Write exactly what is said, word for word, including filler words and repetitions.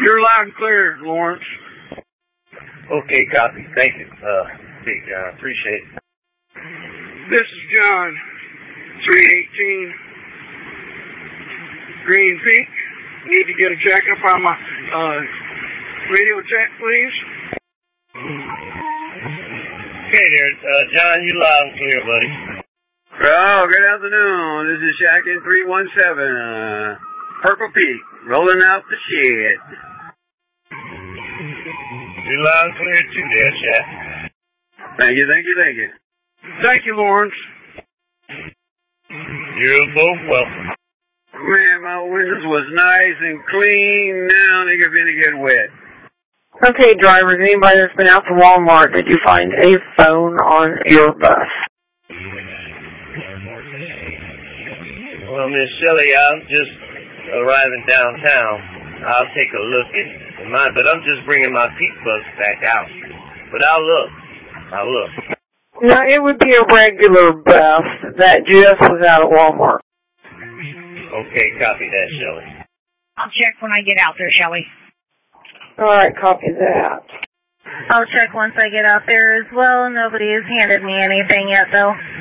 You're loud and clear, Lawrence. Okay, copy. Thank you. Uh, Pete, I uh, appreciate it. This is John, three eighteen Green Peak. Need to get a checkup on my uh, radio check, please. Okay there, uh, John, you loud and clear, buddy. Oh, good afternoon. This is Shack in three one seven, uh, Purple Peak, rolling out the shit. You loud and clear too there, Shack. Thank you, thank you, thank you. Thank you, Lawrence. You're both welcome. Man, my windows was nice and clean. Now they're going to get wet. Okay, drivers, anybody that's been out to Walmart, did you find a phone on your bus? Well, Miss Shelley, I'm just arriving downtown. I'll take a look at mine, but I'm just bringing my peak bus back out. But I'll look. I'll look. No, it would be a regular bus that just was out at Walmart. Okay, copy that, Shelley. I'll check when I get out there, Shelley. All right, copy that. I'll check once I get out there as well. Nobody has handed me anything yet, though.